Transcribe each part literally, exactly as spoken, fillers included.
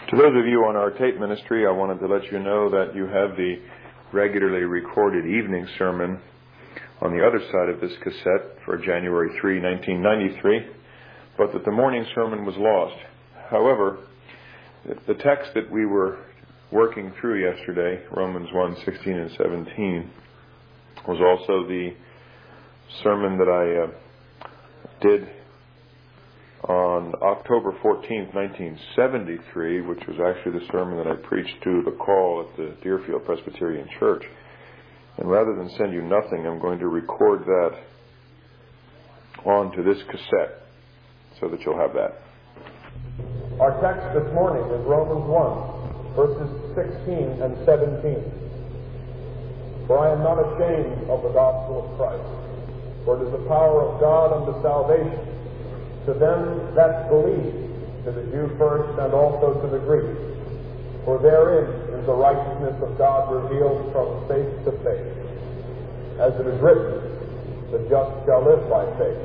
To those of you on our tape ministry, I wanted to let you know that you have the regularly recorded evening sermon on the other side of this cassette for January third, nineteen ninety-three, but that the morning sermon was lost. However, the text that we were working through yesterday, Romans one, sixteen and seventeen, was also the sermon that I uh, did on October fourteenth, nineteen seventy-three, which was actually the sermon that I preached to the call at the Deerfield Presbyterian Church. And rather than send you nothing, I'm going to record that onto this cassette so that you'll have that. Our text this morning is Romans one, verses sixteen and seventeen. For I am not ashamed of the gospel of Christ, for it is the power of God unto salvation to them that believe, to the Jew first and also to the Greek. For therein is the righteousness of God revealed from faith to faith. As it is written, the just shall live by faith.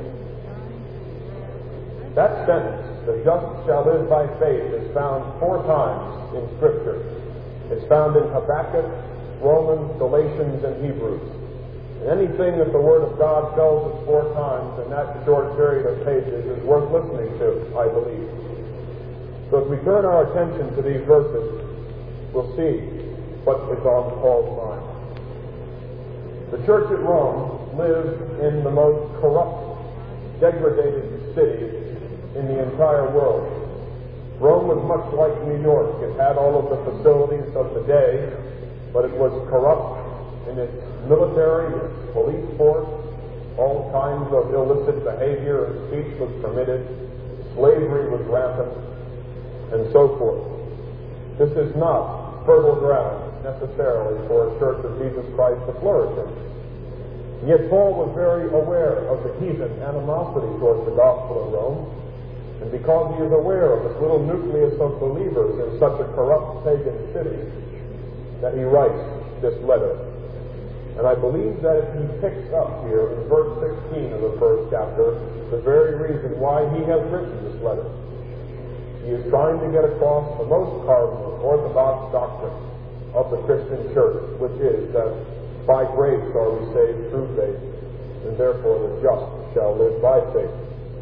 That sentence, the just shall live by faith, is found four times in Scripture. It's found in Habakkuk, Romans, Galatians, and Hebrews. And anything that the Word of God tells us four times in that short period of pages is worth listening to, I believe. So as we turn our attention to these verses, we'll see what is on Paul's mind. The church at Rome lived in the most corrupt, degraded city in the entire world. Rome was much like New York. It had all of the facilities of the day, but it was corrupt in its military, its police force. All kinds of illicit behavior and speech was permitted. Slavery was rampant, and so forth. This is not fertile ground necessarily for a church of Jesus Christ to flourish in. Yet Paul was very aware of the heathen animosity towards the gospel in Rome, and because he is aware of this little nucleus of believers in such a corrupt pagan city, that he writes this letter. And I believe that if he picks up here in verse sixteen of the first chapter the very reason why he has written this letter. He is trying to get across the most cardinal orthodox doctrine of the Christian church, which is that by grace are we saved through faith, and therefore the just shall live by faith.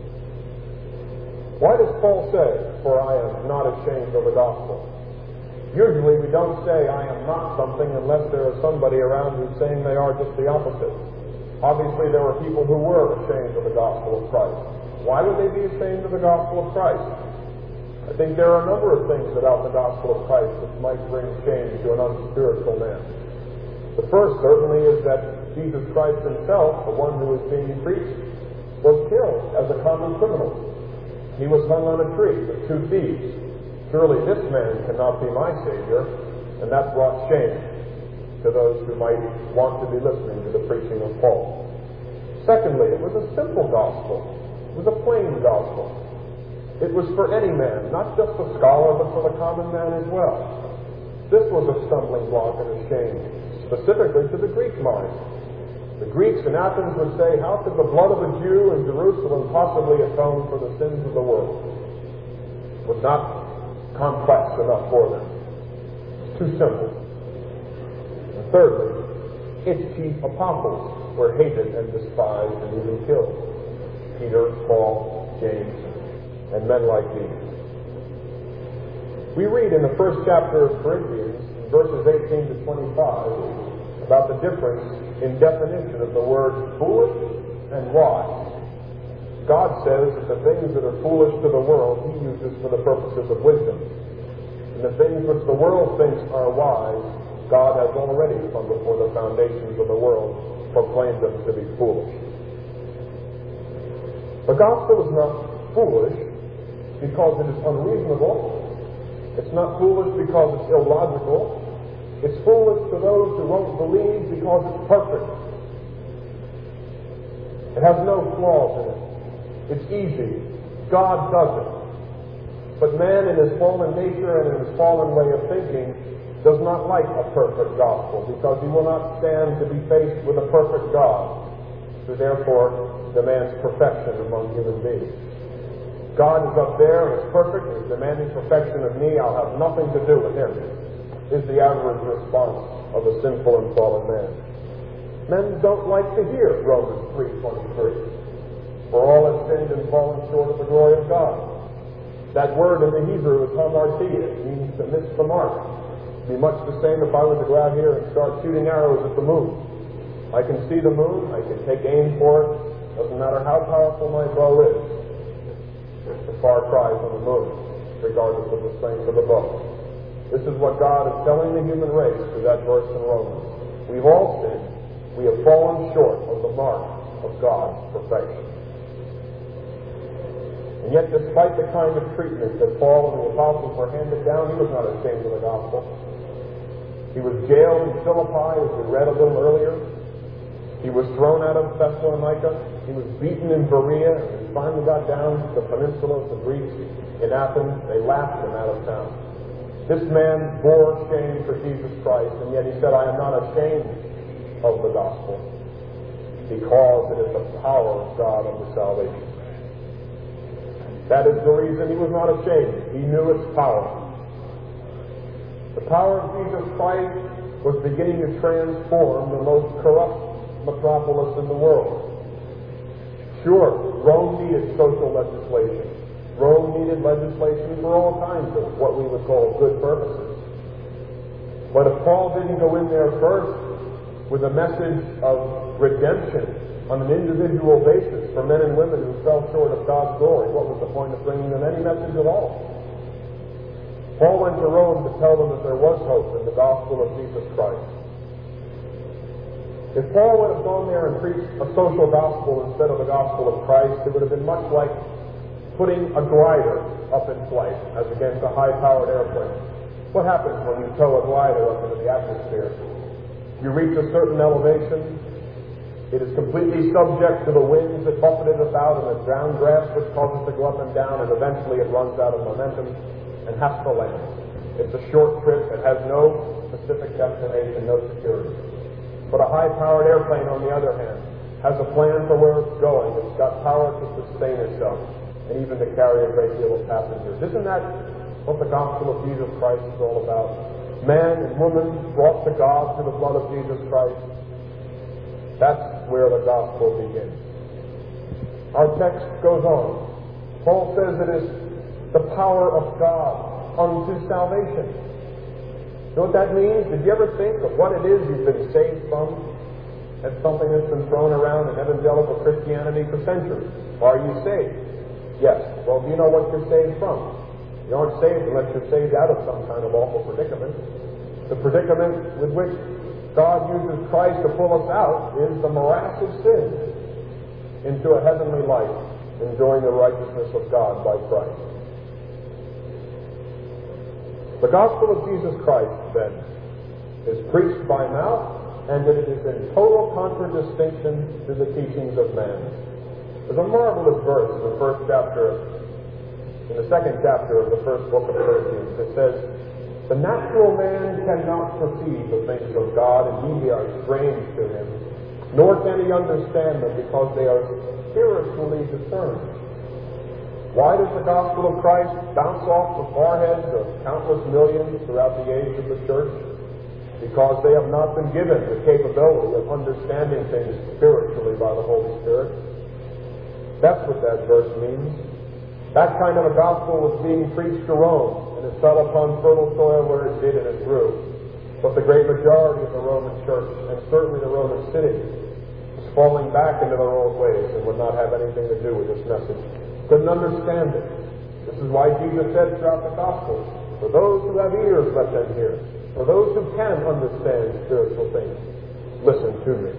Why does Paul say, for I am not ashamed of the gospel? Usually we don't say, I am not something, unless there is somebody around who's saying they are just the opposite. Obviously there were people who were ashamed of the gospel of Christ. Why would they be ashamed of the gospel of Christ? I think there are a number of things about the gospel of Christ which might bring shame to an unspiritual man. The first certainly is that Jesus Christ himself, the one who was being preached, was killed as a common criminal. He was hung on a tree with two thieves. Surely this man cannot be my Savior, and that brought shame to those who might want to be listening to the preaching of Paul. Secondly, it was a simple gospel. It was a plain gospel. It was for any man, not just a scholar, but for the common man as well. This was a stumbling block and a shame, specifically to the Greek mind. The Greeks in Athens would say, how could the blood of a Jew in Jerusalem possibly atone for the sins of the world? It was not complex enough for them. It's too simple. And thirdly, its chief apostles were hated and despised and even killed. Peter, Paul, James, and men like these. We read in the first chapter of Corinthians, verses eighteen to twenty-five, about the difference in definition of the word foolish and wise. God says that the things that are foolish to the world he uses for the purposes of wisdom. And the things which the world thinks are wise, God has already, from before the foundations of the world, proclaimed them to be foolish. The gospel is not foolish because it is unreasonable. It's not foolish because it's illogical. It's foolish to those who won't believe because it's perfect. It has no flaws in it. It's easy. God does it. But man in his fallen nature and in his fallen way of thinking does not like a perfect gospel because he will not stand to be faced with a perfect God, who therefore demands perfection among human beings. God is up there and is perfect and is demanding perfection of me, I'll have nothing to do with him, is the average response of a sinful and fallen man. Men don't like to hear Romans three twenty-three. For all have sinned and fallen short of the glory of God. That word in the Hebrew is hamartia. It means to miss the mark. It'd be much the same if I were to go out here and start shooting arrows at the moon. I can see the moon, I can take aim for it. Doesn't matter how powerful my bow is. It's a far cry from the moon, regardless of the strength of the bow. This is what God is telling the human race through that verse in Romans. We've all sinned. We have fallen short of the mark of God's perfection. And yet, despite the kind of treatment that Paul and the apostles were handed down, he was not ashamed of the gospel. He was jailed in Philippi, as we read a little earlier. He was thrown out of Thessalonica. He was beaten in Berea. And he finally got down to the peninsula of the Greeks in Athens. They laughed him out of town. This man bore shame for Jesus Christ, and yet he said, I am not ashamed of the gospel, because it is the power of God unto salvation. That is the reason he was not ashamed. He knew its power. The power of Jesus Christ was beginning to transform the most corrupt metropolis in the world. Sure, Rome needed social legislation. Rome needed legislation for all kinds of what we would call good purposes. But if Paul didn't go in there first with a message of redemption on an individual basis for men and women who fell short of God's glory, what was the point of bringing them any message at all? Paul went to Rome to tell them that there was hope in the gospel of Jesus Christ. If Paul would have gone there and preached a social gospel instead of the gospel of Christ, it would have been much like putting a glider up in flight as against a high-powered airplane. What happens when you tow a glider up into the atmosphere? You reach a certain elevation, it is completely subject to the winds that buffet it about and the ground drafts which cause it to go up and down, and eventually it runs out of momentum and has to land. It's a short trip, it has no specific destination, no security. But a high-powered airplane, on the other hand, has a plan for where it's going. It's got power to sustain itself and even to carry a great deal of passengers. Isn't that what the gospel of Jesus Christ is all about? Man and woman brought to God through the blood of Jesus Christ. That's where the gospel begins. Our text goes on. Paul says it is the power of God unto salvation. You know what that means? Did you ever think of what it is you've been saved from? That's something that's been thrown around in evangelical Christianity for centuries. Are you saved? Yes. Well, do you know what you're saved from? You aren't saved unless you're saved out of some kind of awful predicament. The predicament with which God uses Christ to pull us out is the morass of sin into a heavenly life, enjoying the righteousness of God by Christ. The gospel of Jesus Christ, then, is preached by mouth, and that it is in total contradistinction to the teachings of man. There's a marvelous verse in the first chapter, in the second chapter of the first book of Corinthians. It says, the natural man cannot perceive the things of God, and they are strange to him, nor can he understand them, because they are spiritually discerned. Why does the gospel of Christ bounce off the foreheads of countless millions throughout the age of the church? Because they have not been given the capability of understanding things spiritually by the Holy Spirit. That's what that verse means. That kind of a gospel was being preached to Rome, and it fell upon fertile soil where it did, and it grew. But the great majority of the Roman church, and certainly the Roman city, was falling back into their old ways and would not have anything to do with this message. Couldn't understand it. This is why Jesus said throughout the Gospels, for those who have ears, let them hear. For those who can understand spiritual things, listen to me.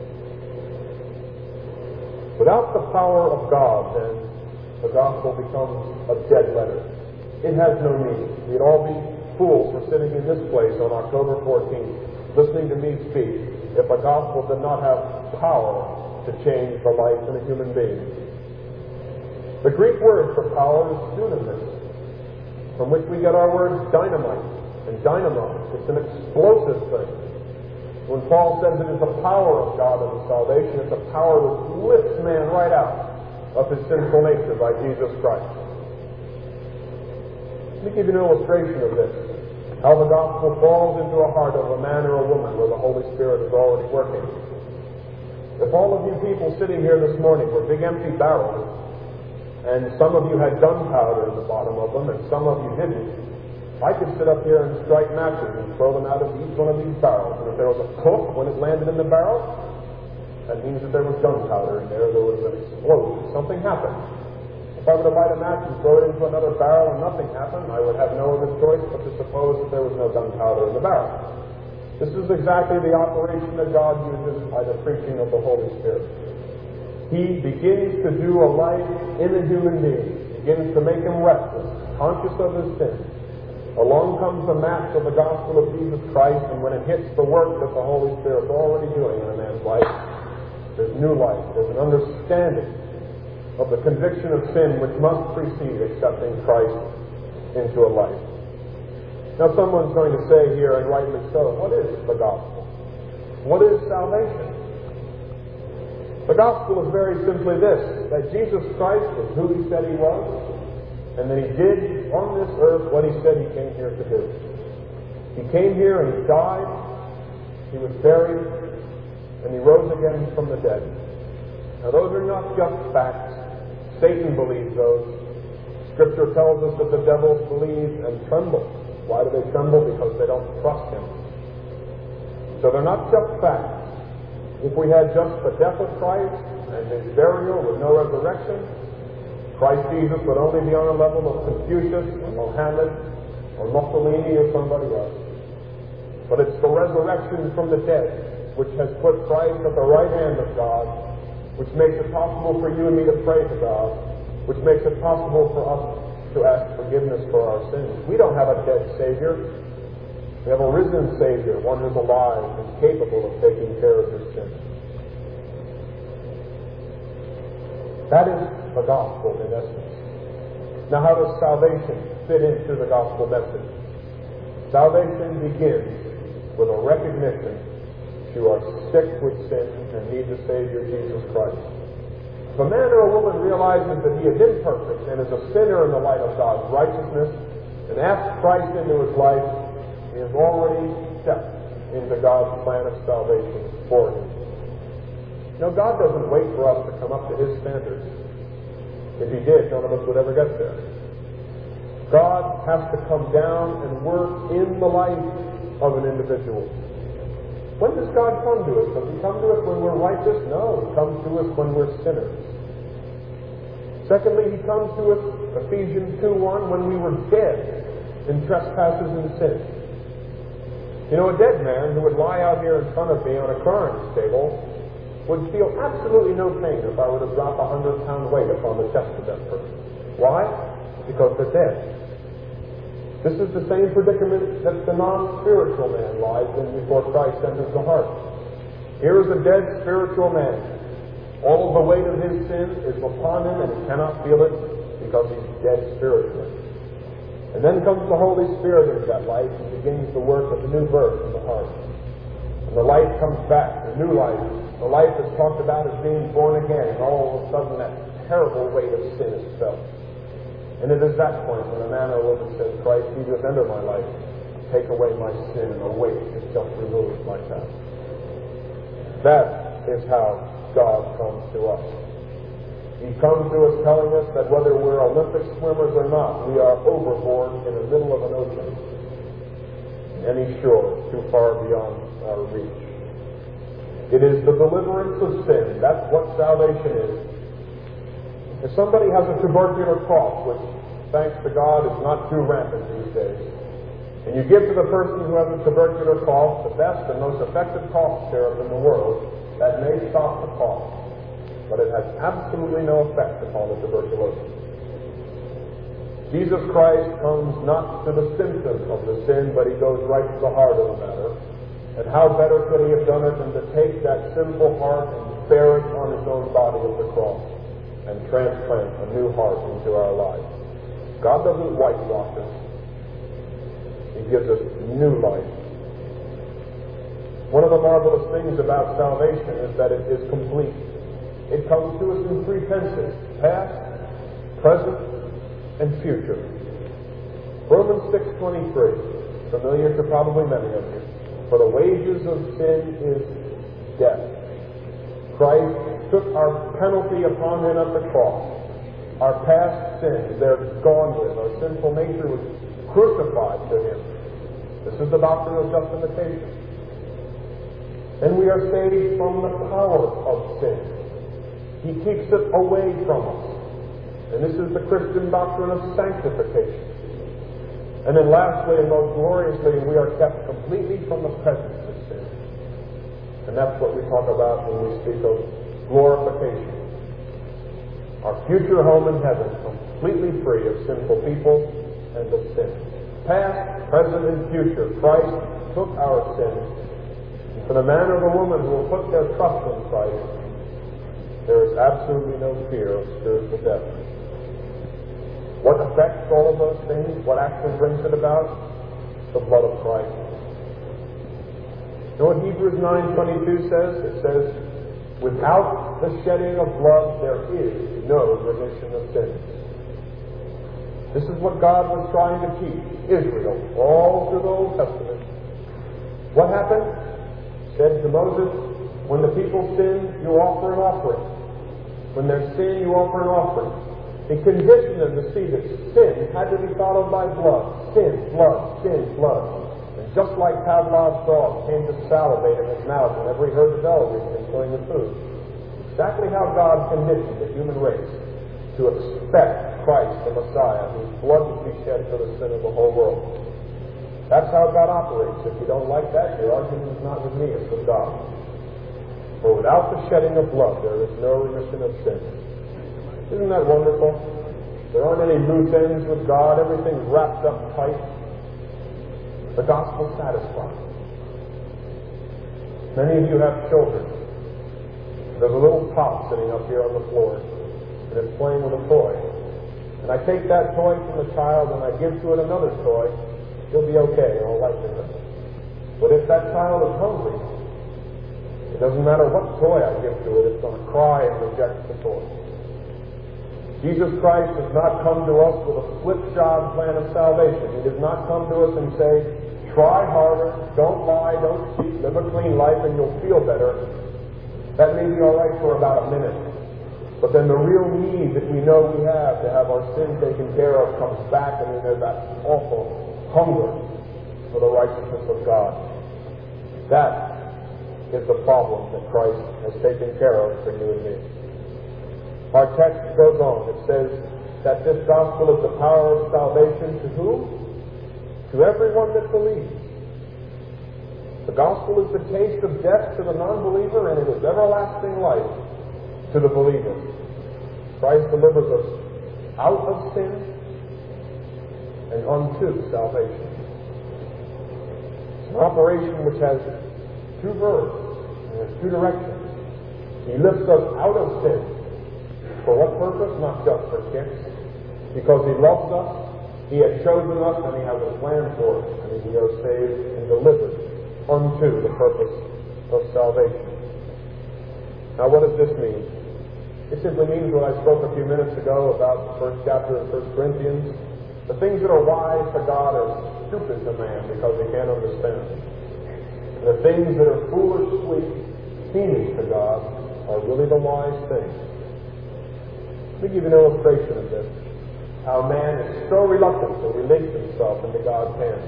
Without the power of God, then, the gospel becomes a dead letter. It has no meaning. We'd all be fools for sitting in this place on October fourteenth, listening to me speak, if the gospel did not have power to change the life of a human being. The Greek word for power is dunamis, from which we get our words dynamite and dynamo. It's an explosive thing. When Paul says it is the power of God unto salvation, it's a power that lifts man right out of his sinful nature by Jesus Christ. Let me give you an illustration of this. How the gospel falls into a heart of a man or a woman where the Holy Spirit is already working. If all of you people sitting here this morning were big empty barrels, and some of you had gunpowder in the bottom of them, and some of you didn't, I could sit up here and strike matches and throw them out of each one of these barrels. And if there was a click when it landed in the barrel, that means that there was gunpowder in there, there was an explosion, something happened. If I were to light a match and throw it into another barrel and nothing happened, I would have no other choice but to suppose that there was no gunpowder in the barrel. This is exactly the operation that God uses by the preaching of the Holy Spirit. He begins to do a life in a human being, begins to make him restless, conscious of his sin. Along comes the match of the gospel of Jesus Christ, and when it hits the work that the Holy Spirit's already doing in a man's life, there's new life, there's an understanding of the conviction of sin which must precede accepting Christ into a life. Now someone's going to say here, and rightly so, what is the gospel? What is salvation? The gospel is very simply this, that Jesus Christ is who he said he was, and that he did on this earth what he said he came here to do. He came here and he died, he was buried, and he rose again from the dead. Now those are not just facts. Satan believes those. Scripture tells us that the devils believe and tremble. Why do they tremble? Because they don't trust him. So they're not just facts. If we had just the death of Christ and his burial with no resurrection, Christ Jesus would only be on a level of Confucius or Mohammed or Mussolini or somebody else. But it's the resurrection from the dead which has put Christ at the right hand of God, which makes it possible for you and me to pray to God, which makes it possible for us to ask forgiveness for our sins. We don't have a dead Savior. We have a risen Savior, one who's alive and capable of taking care of your sins. That is the gospel in essence. Now, how does salvation fit into the gospel message? Salvation begins with a recognition that you are sick with sin and need the Savior, Jesus Christ. If a man or a woman realizes that he is imperfect and is a sinner in the light of God's righteousness and asks Christ into his life, he has already stepped into God's plan of salvation for him. You know, God doesn't wait for us to come up to his standards. If he did, none of us would ever get there. God has to come down and work in the life of an individual. When does God come to us? Does he come to us when we're righteous? No, he comes to us when we're sinners. Secondly, he comes to us, Ephesians two one, when we were dead in trespasses and sins. You know, a dead man who would lie out here in front of me on a current table would feel absolutely no pain if I were to drop a hundred pound weight upon the chest of that person. Why? Because they're dead. This is the same predicament that the non-spiritual man lies in before Christ enters the heart. Here is a dead spiritual man. All of the weight of his sin is upon him and he cannot feel it because he's dead spiritually. And then comes the Holy Spirit into that life and begins the work of the new birth in the heart. And the life comes back, the new life. The life is talked about as being born again, and all of a sudden that terrible weight of sin is felt. And it is that point when a man or woman says, Christ, Jesus, enter my life, take away my sin, and a weight is just removed like that. That is how God comes to us. He comes to us telling us that whether we're Olympic swimmers or not, we are overboard in the middle of an ocean. Any shore too far beyond our reach. It is the deliverance of sin. That's what salvation is. If somebody has a tubercular cough, which, thanks to God, is not too rampant these days, and you give to the person who has a tubercular cough the best and most effective cough syrup in the world, that may stop the cough, but it has absolutely no effect upon the tuberculosis. Jesus Christ comes not to the symptom of the sin, but he goes right to the heart of the matter. And how better could he have done it than to take that sinful heart and bear it on his own body at the cross and transplant a new heart into our lives. God doesn't whitewash us. He gives us new life. One of the marvelous things about salvation is that it is complete. It comes to us in three tenses: past, present, and future. Romans six twenty-three, familiar to probably many of you. For the wages of sin is death. Christ took our penalty upon him at the cross. Our past sins, they're gone with. Our sinful nature was crucified to him. This is the doctrine of justification. And we are saved from the power of sin. He keeps it away from us. And this is the Christian doctrine of sanctification. And then lastly and most gloriously, we are kept completely from the presence of sin. And that's what we talk about when we speak of glorification. Our future home in heaven, completely free of sinful people and of sin. Past, present, and future, Christ took our sins. And for the man or the woman who will put their trust in Christ, there is absolutely no fear of spiritual death. What affects all of those things? What actually brings it about? The blood of Christ. You know what Hebrews nine twenty-two says? It says, without the shedding of blood, there is no remission of sins. This is what God was trying to teach Israel all through the Old Testament. What happened? Said to Moses, when the people sin, you offer an offering. When there's sin, you offer an offering. He conditioned them to see that sin had to be followed by blood. Sin, blood, sin, blood. And just like Pavlov's dog came to salivate in his mouth whenever he heard the bell ringing and showing the food, exactly how God conditioned the human race to expect Christ, the Messiah, whose blood would be shed for the sin of the whole world. That's how God operates. If you don't like that, your argument is not with me, it's with God. For without the shedding of blood, there is no remission of sin. Isn't that wonderful? There aren't any loose ends with God. Everything's wrapped up tight. The gospel satisfies. Many of you have children. There's a little top sitting up here on the floor, and it's playing with a toy. And I take that toy from the child and I give to it another toy, it'll be okay, in all likelihood. But if that child is hungry, it doesn't matter what toy I give to it, it's going to cry and reject the toy. Jesus Christ does not come to us with a slipshod plan of salvation. He does not come to us and say, try harder, don't lie, don't cheat, live a clean life and you'll feel better. That may be all right for about a minute. But then the real need that we know we have to have our sin taken care of comes back, and then there's that awful hunger for the righteousness of God. That is the problem that Christ has taken care of for you and me. Our text goes on. It says that this gospel is the power of salvation to whom? To everyone that believes. The gospel is the taste of death to the non-believer, and it is everlasting life to the believer. Christ delivers us out of sin and unto salvation. It's an operation which has two verbs and has two directions. He lifts us out of sin. For what purpose? Not just for kicks. Because He loves us, He has chosen us, and He has a plan for us, and we are saved and delivered unto the purpose of salvation. Now, what does this mean? It simply means what I spoke a few minutes ago about the first chapter of First Corinthians. The things that are wise to God are stupid to man because he can't understand them. And the things that are foolishly seeming to God are really the wise things. Let me give you an illustration of this. How man is so reluctant to release himself into God's hands.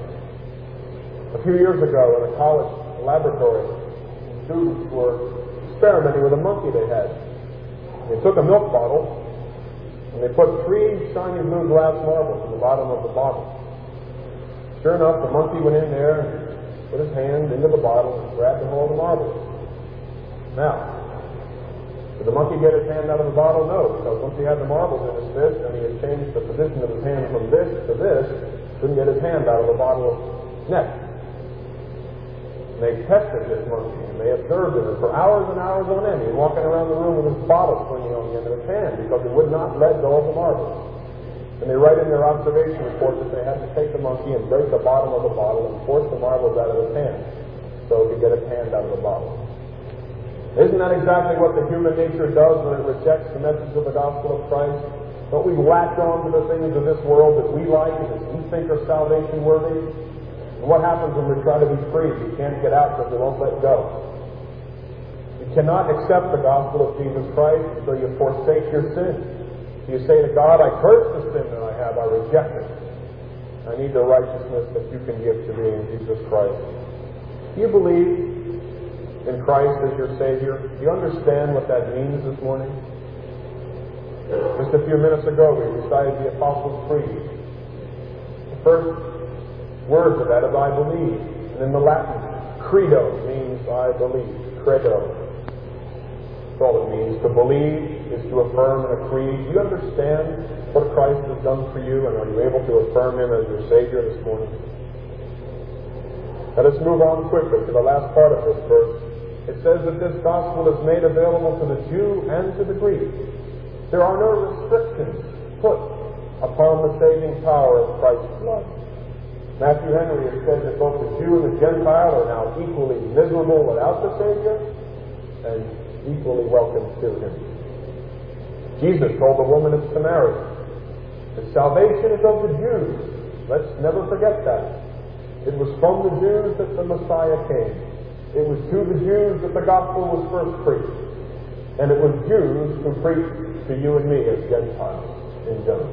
A few years ago in a college laboratory, students were experimenting with a monkey they had. They took a milk bottle and they put three shiny blue glass marbles in the bottom of the bottle. Sure enough, the monkey went in there and put his hand into the bottle and grabbed all the marbles. Now, did the monkey get his hand out of the bottle? No, because once he had the marbles in his fist and he had changed the position of his hand from this to this, he couldn't get his hand out of the bottle next. And they tested this monkey, and they observed him, and for hours and hours on end, he was walking around the room with his bottle swinging on the end of his hand because he would not let go of the marbles. And they write in their observation report that they had to take the monkey and break the bottom of the bottle and force the marbles out of his hand so he could get his hand out of the bottle. Isn't that exactly what the human nature does when it rejects the message of the gospel of Christ? Don't we latch on to the things of this world that we like and that we think are salvation worthy? And what happens when we try to be free? You can't get out because you won't let go. You cannot accept the gospel of Jesus Christ until you forsake your sin. You say to God, I curse the sin that I have, I reject it. I need the righteousness that you can give to me in Jesus Christ. Do you believe in Christ as your Savior? Do you understand what that means this morning? Just a few minutes ago, we recited the Apostles' Creed. The first words of that is I believe. And in the Latin, credo means I believe. Credo. That's all it means. To believe is to affirm in a creed. Do you understand what Christ has done for you, and are you able to affirm Him as your Savior this morning? Let us move on quickly to the last part of this verse. It says that this gospel is made available to the Jew and to the Greek. There are no restrictions put upon the saving power of Christ's blood. Matthew Henry has said that both the Jew and the Gentile are now equally miserable without the Savior and equally welcome to Him. Jesus told the woman of Samaria that salvation is of the Jews. Let's never forget that. It was from the Jews that the Messiah came. It was to the Jews that the gospel was first preached. And it was Jews who preached to you and me as Gentiles in general.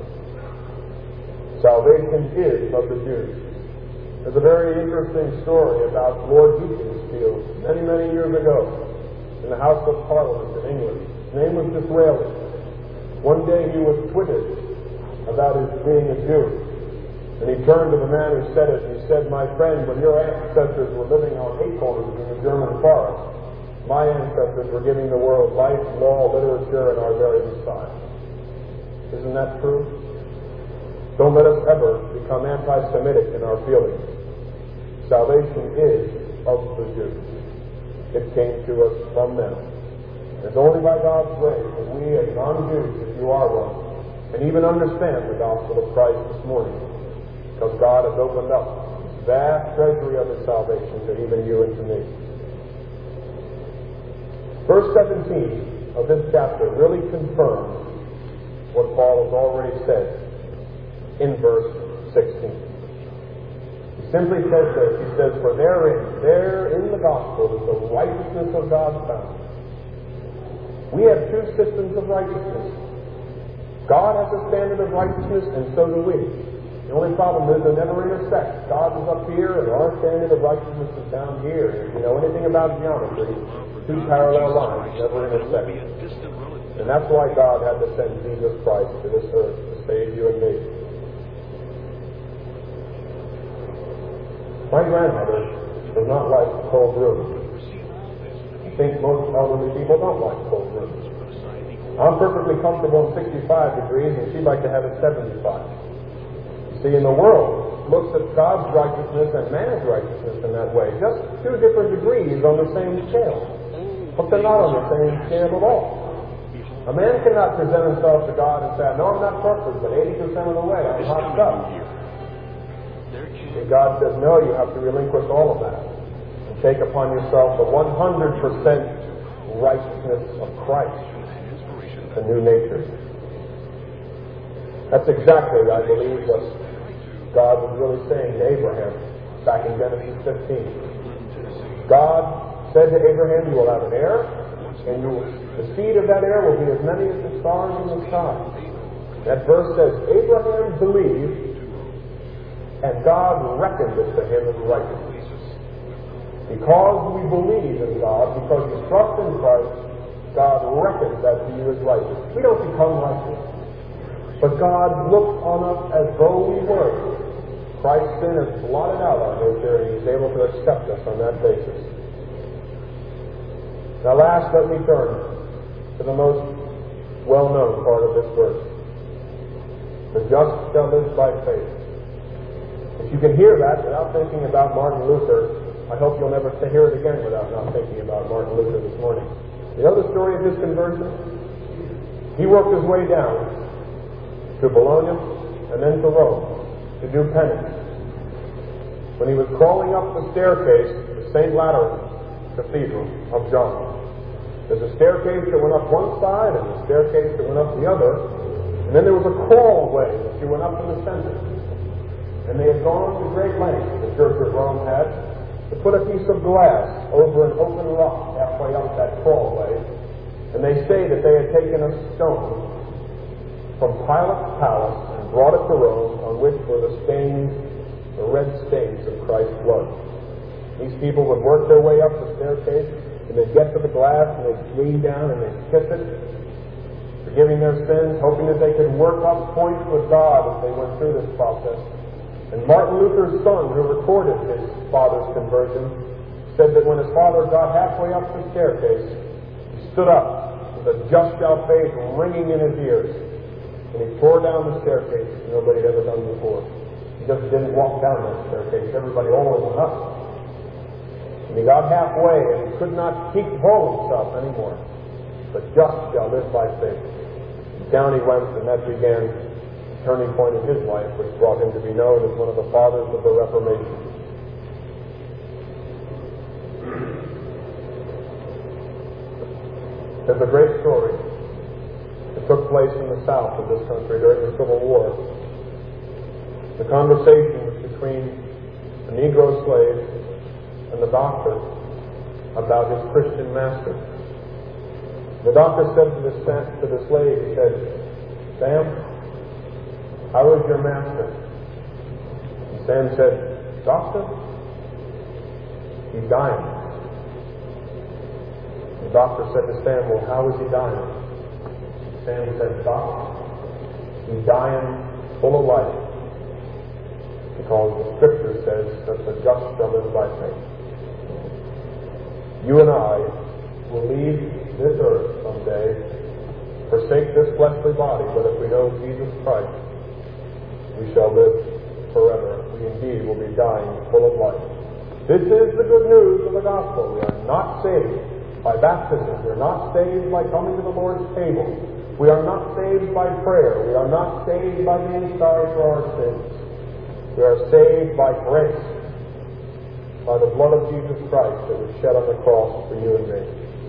Salvation is of the Jews. There's a very interesting story about Lord Beaconsfield many, many years ago in the House of Parliament in England. His name was Disraeli. One day he was twitted about his being a Jew. And he turned to the man who said it and he said, my friend, when your ancestors were living on acorns in the German forest, my ancestors were giving the world life, law, literature, and our very Messiah. Isn't that true? Don't let us ever become anti-Semitic in our feelings. Salvation is of the Jews. It came to us from them. It's only by God's grace that we as non-Jews, if you are one, can even understand the gospel of Christ this morning, because God has opened up this vast treasury of His salvation to even you and to me. Verse seventeen of this chapter really confirms what Paul has already said in verse sixteen. He simply says this. He says, for therein, there in the gospel is the righteousness of God found. We have two systems of righteousness. God has a standard of righteousness, and so do we. The only problem is they never intersect. God is up here, and our standard of righteousness is down here. And if you know anything about geometry, two parallel lines never intersect. And that's why God had to send Jesus Christ to this earth to save you and me. My grandmother does not like cold rooms. I think most elderly people don't like cold rooms. I'm perfectly comfortable in sixty-five degrees, and she'd like to have it seventy-five. See, in the world, looks at God's righteousness and man's righteousness in that way. Just two different degrees on the same scale. But they're not on the same scale at all. A man cannot present himself to God and say, no, I'm not perfect, but eighty percent of the way, I'm hot stuff. And God says, no, you have to relinquish all of that and take upon yourself the one hundred percent righteousness of Christ, the new nature. That's exactly, I believe, what God was really saying to Abraham back in Genesis fifteen. God said to Abraham, you will have an heir, and you will, the seed of that heir will be as many as the stars in the sky. That verse says, Abraham believed, and God reckoned it to him as righteousness. Because we believe in God, because we trust in Christ, God reckons that to you as righteous. We don't become righteous, but God looks on us as though we were. Christ's sin has blotted out our nature, and He's able to accept us on that basis. Now last, let me turn to the most well-known part of this verse. The just shall live by faith. If you can hear that without thinking about Martin Luther, I hope you'll never hear it again without not thinking about Martin Luther this morning. You know the story of his conversion? He worked his way down to Bologna and then to Rome to do penance. When he was crawling up the staircase to Saint Lateran Cathedral of John, there's a staircase that went up one side and a staircase that went up the other, and And then there was a crawlway that you went up to the center. And they had gone to great lengths, the Church of Rome had, to put a piece of glass over an open rock halfway up that crawlway. And they say that they had taken a stone from Pilate's palace and brought it to Rome, on which were the stains, the red stains of Christ's blood. These people would work their way up the staircase, and they'd get to the glass, and they'd lean down, and they'd kiss it, forgiving their sins, hoping that they could work up points with God as they went through this process. And Martin Luther's son, who recorded his father's conversion, said that when his father got halfway up the staircase, he stood up with a just shall faith ringing in his ears, and he tore down the staircase as nobody had ever done before. He just didn't walk down that staircase. Everybody always went up. And he got halfway and he could not keep hold himself anymore. The just shall live by faith. And down he went, and that began the turning point in his life, which brought him to be known as one of the fathers of the Reformation. There's a great story that took place in the south of this country during the Civil War. The conversation was between a Negro slave and the doctor about his Christian master. The doctor said to the, to the slave, he said, "Sam, how is your master?" And Sam said, "Doctor, he's dying." The doctor said to Sam, "Well, how is he dying?" Sam said, "Doc, he's dying full of life, because the Scripture says that the just shall live by faith." You and I will leave this earth someday, forsake this fleshly body, but if we know Jesus Christ, we shall live forever. We indeed will be dying full of life. This is the good news of the gospel. We are not saved by baptism. We are not saved by coming to the Lord's table. We are not saved by prayer. We are not saved by being sorry for our sins. We are saved by grace, by the blood of Jesus Christ that was shed on the cross for you and me.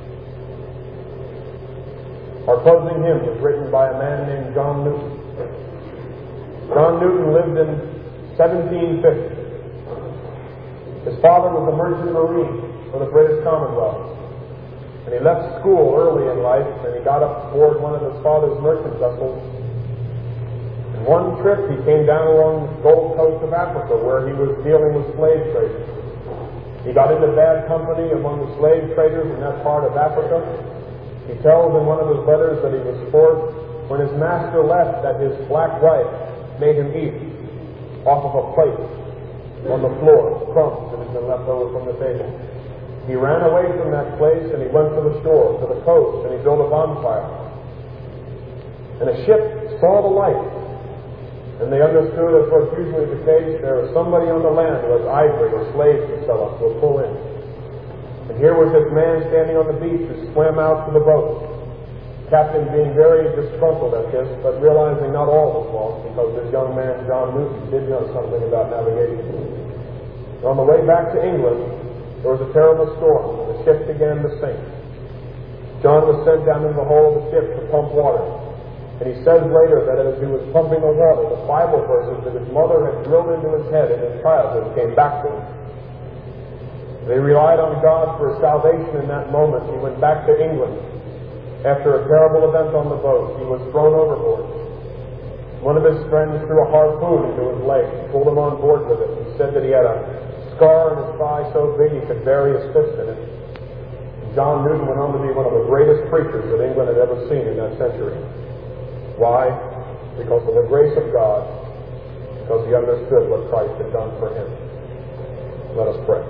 Our closing hymn was written by a man named John Newton. John Newton lived in seventeen fifty. His father was a merchant marine for the British Commonwealth. And he left school early in life, and he got up aboard one of his father's merchant vessels. And one trip he came down along the Gold Coast of Africa, where he was dealing with slave traders. He got into bad company among the slave traders in that part of Africa. He tells in one of his letters that he was forced, when his master left, that his black wife made him eat off of a plate on the floor, crumbs that had been left over from the table. He ran away from that place, and he went to the shore, to the coast, and he built a bonfire. And a ship saw the light, and they understood, as was usually the case, there was somebody on the land who has ivory or slaves to sell us. We'll pull in. And here was this man standing on the beach who swam out to the boat. Captain being very disgruntled at this, but realizing not all was lost, because this young man, John Newton, did know something about navigation. And on the way back to England, there was a terrible storm, and the ship began to sink. John was sent down in the hold of the ship to pump water. And he says later that as he was pumping the water, the Bible verses that his mother had drilled into his head in his childhood came back to him. They relied on God for his salvation in that moment. He went back to England. After a terrible event on the boat, he was thrown overboard. One of his friends threw a harpoon into his leg, pulled him on board with it, and said that he had a scar in his thigh so big he could bury his fist in it. And John Newton went on to be one of the greatest preachers that England had ever seen in that century. Why? Because of the grace of God, because he understood what Christ had done for him. Let us pray.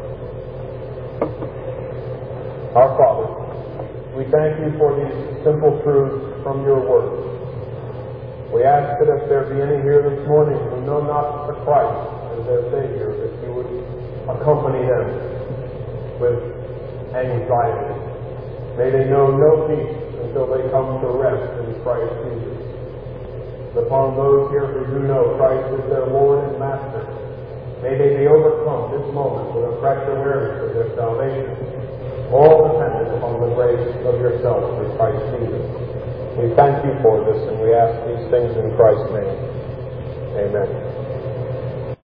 Our Father, we thank you for these simple truths from your word. We ask that if there be any here this morning who know not the Christ as their Savior, that you would accompany them with anxiety. May they know no peace until they come to rest in Christ Jesus. Upon those here who do know Christ as their Lord and Master, may they be overcome this moment with a fresh awareness of their salvation, all dependent upon the grace of yourself through Christ Jesus. We thank you for this, and we ask these things in Christ's name. Amen.